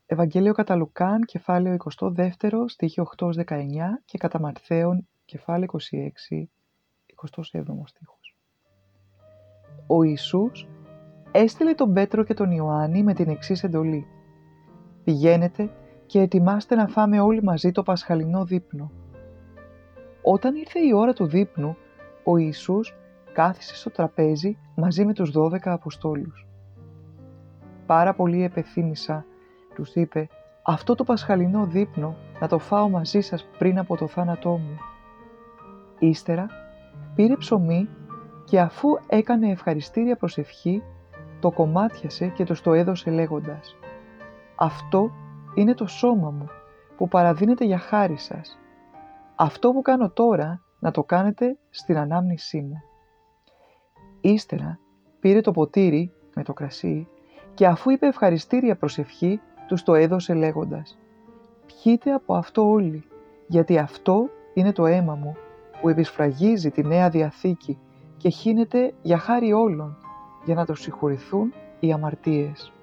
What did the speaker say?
Ευαγγέλιο κατά Λουκάν, κεφάλαιο 22, στίχη 8-19 και κατά Ματθαίον, κεφάλαιο 26, 27 στίχος. Ο Ιησούς έστειλε τον Πέτρο και τον Ιωάννη με την εξής εντολή: «Πηγαίνετε και ετοιμάστε να φάμε όλοι μαζί το πασχαλινό δείπνο». Όταν ήρθε η ώρα του δείπνου, ο Ιησούς κάθισε στο τραπέζι μαζί με τους 12 Αποστόλους. Πάρα πολύ επεθύμησα, τους είπε, αυτό το πασχαλινό δείπνο να το φάω μαζί σας πριν από το θάνατό μου. Ύστερα πήρε ψωμί και αφού έκανε ευχαριστήρια προσευχή, το κομμάτιασε και τους το έδωσε λέγοντας: «Αυτό είναι το σώμα μου που παραδίνεται για χάρη σας. Αυτό που κάνω τώρα να το κάνετε στην ανάμνησή μου». Ύστερα πήρε το ποτήρι με το κρασί και αφού είπε ευχαριστήρια προσευχή, τους το έδωσε λέγοντας: «Πιείτε από αυτό όλοι, γιατί αυτό είναι το αίμα μου που επισφραγίζει τη Νέα Διαθήκη και χύνεται για χάρη όλων, για να τους συγχωρηθούν οι αμαρτίες».